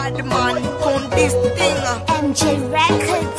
bad man on this thing. MJ Records.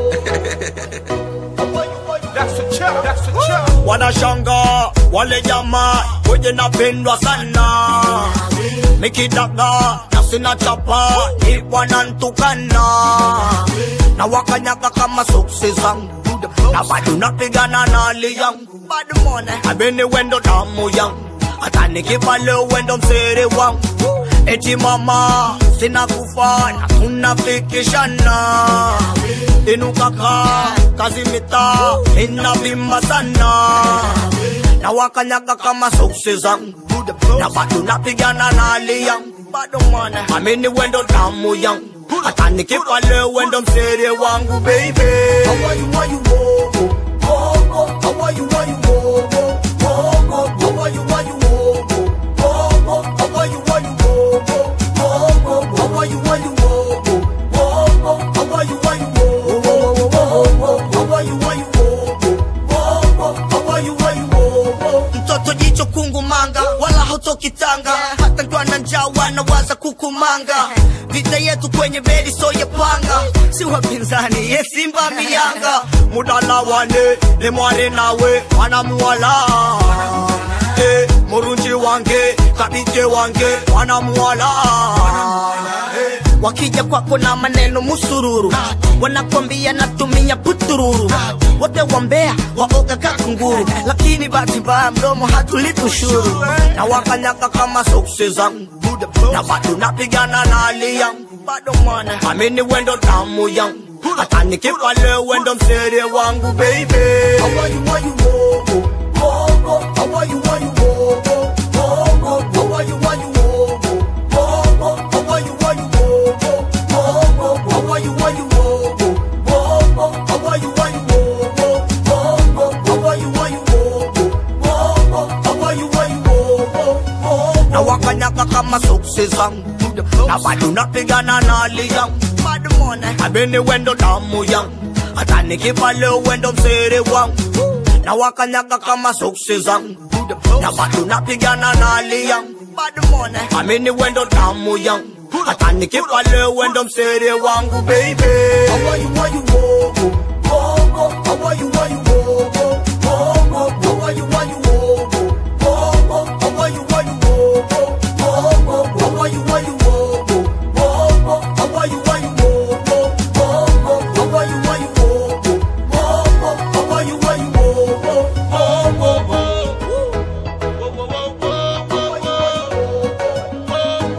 That's a chop, that's a chop. Wanashanga wale jamaa kwenye napendwa sana. Mikitaka na sina chapa ni wanantukana. Na wakanyaga kama soksi zangu, na bado napigana na hali yangu. Bad money abeni wendo damu yangu, hata nikipale wendo msiri wangu. Eti mama sina kufana tunafikishana. Inukaka kazi mita inabimba sana. Na wakanyaga kama soksi zangu, na bado napigana na hali yangu. Bado money ameni wendo damu yangu, hata nikipale wendo msiri wangu baby. How are you, why you how are you, why you how are you, why you how are you, why you how are you, why you how are you, why you how are you, why you how are you, why you. Mtoto jicho kungu manga, wala hautoki tanga. Hata kwa na njaa wanawaza kukumanga. Vita yetu kwenye bedi so ya panga. Si wapinzani ye Simba Miyanga. Mudala wane ne mware nawe wanamuwala. Murunji wange kabike wange wanamuwala. Wakija kwako na maneno musururu, wanakwambia natumia putururu. Wote wambea waoga kakunguru, lakini bahati mbaya mdomo hatulipi ushuru. Na wakanyaka kama soksi zangu, na bado napigana na hali yangu. Bado money ameni wendo damu yangu, hata nikipale wendo msiri wangu baby. How are you, why you how are you, why you how are you, why you how are you, why you how are you, why you how are you, why you how are you, why you how are you, why you. Na wakanyaka kama soksi zangu, na bado napigana na hali yangu. Bado money abeni wendo damu yangu, hata nikipale wendo msiri wangu. Na wakanyaka kama soksi zangu, na bado napigana na hali yangu. Bado money ameni wendo damu yangu, hata nikipale wendo msiri wangu baby. How are you, why you how are you, why you how are you, why you how are you, why you how are you, why you how are you, why you how are you, why you how are you, why you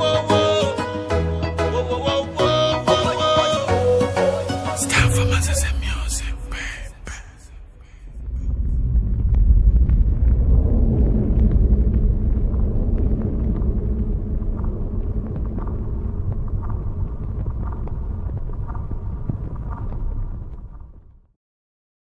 It's time for Mazazem.